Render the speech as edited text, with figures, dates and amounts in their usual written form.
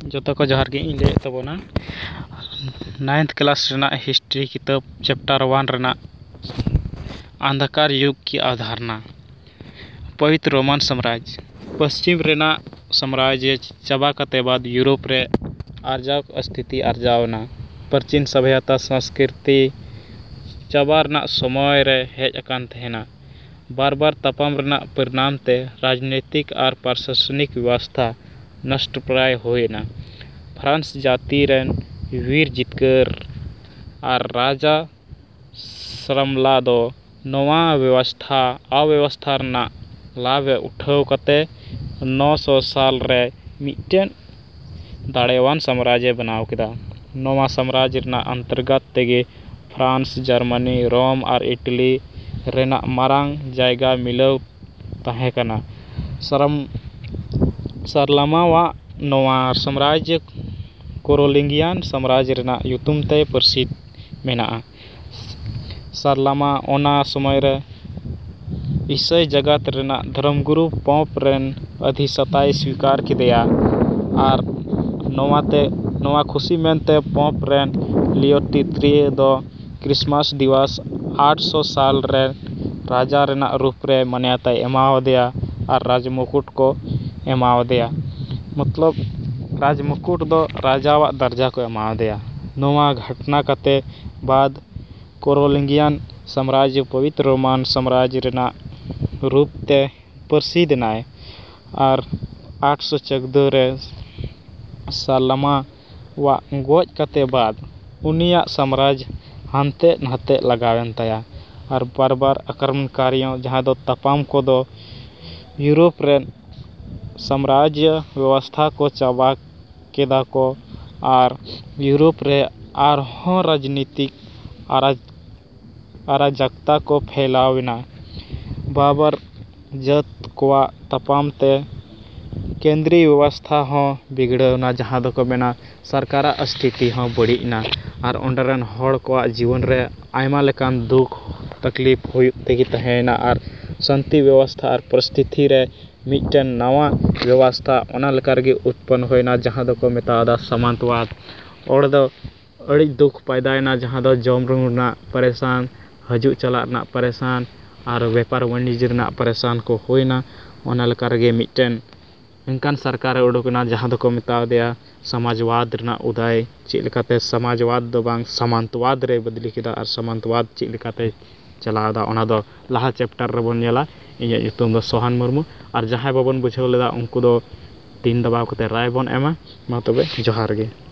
ᱡᱚᱛᱚ ᱠᱚ ᱡᱚᱦᱟᱨ ᱜᱮ ᱤᱧ ᱞᱟᱹᱭᱮᱫ ᱛᱟᱵᱚᱱᱟ 9th क्लास ᱨᱮᱱᱟᱜ हिस्ट्री किताब चैप्टर 1 रेनाक अंधकार युग की अवधारणा। पवित्र रोमन साम्राज्य पश्चिम रेनाक साम्राज्य चाबा कते बाद यूरोप रे आर्जाव स्थिति आर्जावना। प्राचीन सभ्यता संस्कृति चाबा रेनाक समय रे हेज अकान तहेना। बार बार तपाम रेनाक परिणाम ते राजनीतिक और प्रशासनिक व्यवस्था नष्ट प्राय होना। फ्रांस जाति रेन वीर जितकर और राजा श्रमला दो नवा अव्यवस्था रेनाक लाभ उठाव कते 900 साल रे मिटन दाड़ेवान साम्राज्य बनाव केदा। नवा साम्राज्य रेनाक अंतर्गत तेगे फ्रांस जर्मनी रोम और इटली रेनाक मारांग जायगा मिलाव तहे कना। सरलमावा नवा साम्राज्य कोरोलिंगियन साम्राज्य रेनाक युतुम ते प्रसिद्ध मेना। सरलमा ओना समय रे ईसाई जगत रेनाक धर्मगुरु पोप रेन अधिसत्ताय स्वीकार किदेया और नवा खुशी मेनते पोप रेन लियो तृतीय दो क्रिसमस दिवस 800 साल रे राजा रेनाक रूप रे मान्यता एमावदेया और राजमुकुट को एमावदेया। मतलब राजमुकुट दो राजावा दर्जा को एमावदेया। नवा घटना कते बाद कोरोलिंगियन साम्राज्य पवित्र रोमन साम्राज्य रेनाक रूप ते प्रसिद्ध नाय और 814 रे सरलमा वा गोज कते बाद उनिया साम्राज्य हानते नहते लगावेन ताया और बार बार आक्रमणकारियों जहाँ दो तपाम को दो यूरोप रे साम्राज्य व्यवस्था को चाबा केदा को और यूरोप रे आरहों राजनीतिक अराजकता को फैलावना। बाबर जत कोआ तपाम ते केंद्रीय व्यवस्था हों बिगड़ना जहाँ दो को मेना सरकार स्थिति हों बड़ीना और ओंडरन हड़ को जीवन रे आयमा लेकान दुख तकलीफ हुई तेगी तहेना और शांति व्यवस्था और परिस्थिति रे मिटन नवा व्यवस्था ओना लेकार गे उत्पन्न होना जहाँ दो को मेतादा सामंतवाद। और दो अड़ी दुख पैदायना जहाँ दो जम रुना परेशान हजू चलाना परेशान और व्यापार वाणिज्य रेनाक परेशान को होना ओना लेकार गे मिटन इनकान सरकार उडुकना जहाँ दो को मेतादेया समाजवाद रेनाक उदय चेक लेकाते समाजवाद दो बांग सामंतवाद रे बदली केदा और सामंतवाद चेक लेकाते चलावदा ओना दो लाहा चैप्टर रे बोन नेला। इᱧᱟᱜ ᱧᱩᱛᱩᱢ ᱫᱚ ᱥᱳᱦᱟᱱ ᱢᱩᱨᱢᱩ और जहाँ बाबन बुझाव लेदा उनको दो 3 दबाव कते राय बन एमा। मा तबे जोहार गे।